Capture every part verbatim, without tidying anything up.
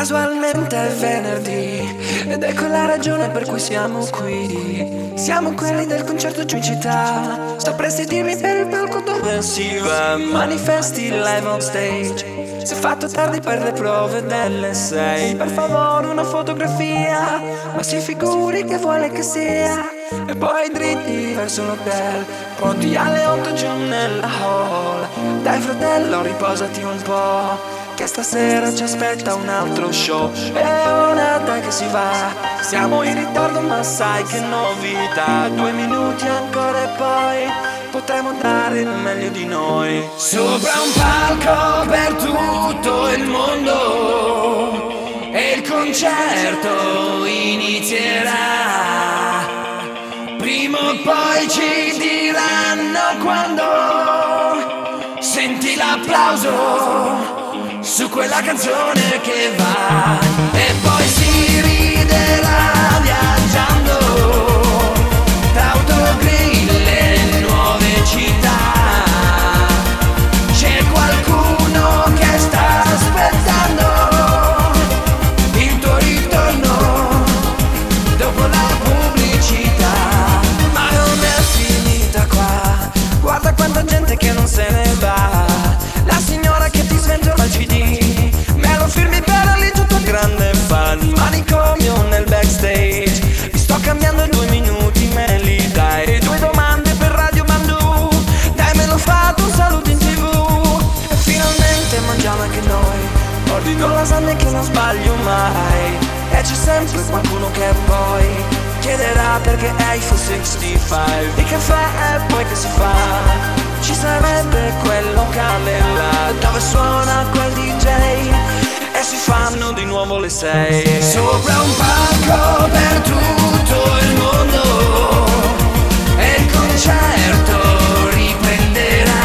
Casualmente è venerdì ed ecco la ragione per cui siamo qui. Siamo quelli del concerto giù in città. Sapresti dirmi per il palco dove si va? Manifesti live on stage. Si è fatto tardi per le prove delle sei. Per favore una fotografia, ma si figuri che vuole che sia. E poi dritti verso l'hotel, pronti alle otto giù nella hall. Dai fratello, riposati un po', che stasera ci aspetta un altro show. E ora dai che si va, siamo in ritardo ma sai che novità. Due minuti ancora e poi potremo dare il meglio di noi. Sopra un palco per tutto il mondo e il concerto inizierà. Prima o poi ci diranno quando senti l'applauso su quella canzone che va, e poi si riderà viaggiando tra autogrill e nuove città. C'è qualcuno che sta aspettando il tuo ritorno dopo la pubblicità. Ma non è finita qua, guarda quanta gente che non se ne va. La signora che ti sventola il C D, me lo firmi per lì tutto grande fan. Manicomio nel backstage, mi sto cambiando in due minuti, me li dai. Due domande per Radio Bandù, dai me lo fate un saluto in tv. E finalmente mangiamo anche noi, ordino lasagne che non sbaglio mai. E c'è sempre qualcuno che poi chiederà perché Eiffel sessantacinque. Il caffè e poi che si fa? Ci sarebbe quel locale là dove suona quel D J e si fanno di nuovo le sei. Sopra un palco per tutto il mondo e il concerto riprenderà.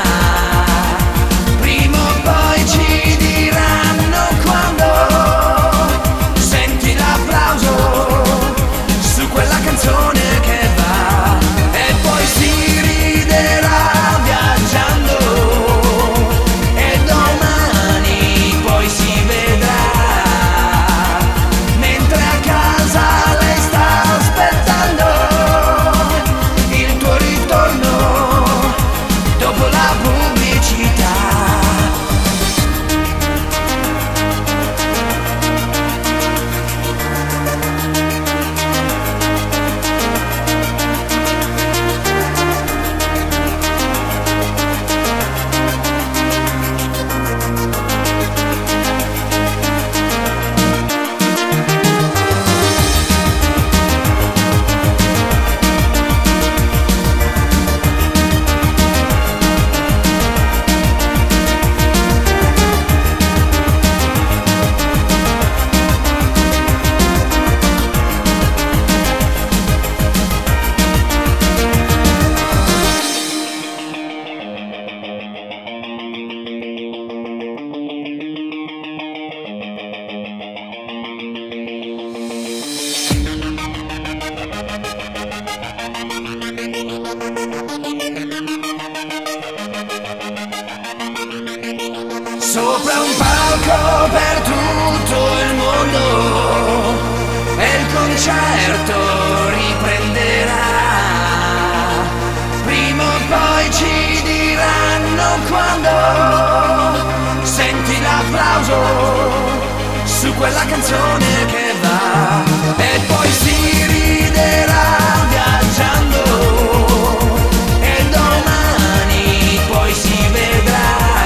Prima o poi ci diranno quando senti l'applauso su quella canzone che va, e poi si riderà sopra un palco per tutto il mondo e il concerto riprenderà. Prima o poi ci diranno quando senti l'applauso su quella canzone che va, e poi si riderà viaggiando e domani poi si vedrà.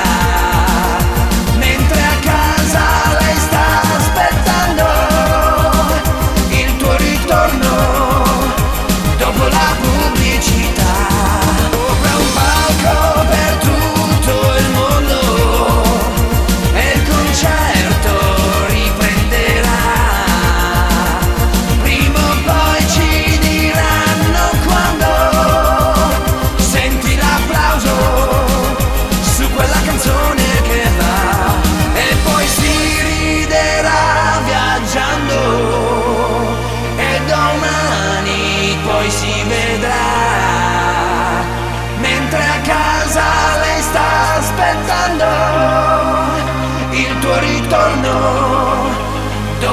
Si vedrà, mentre a casa lei sta aspettando il tuo ritorno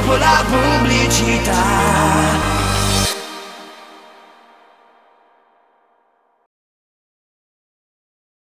dopo la pubblicità.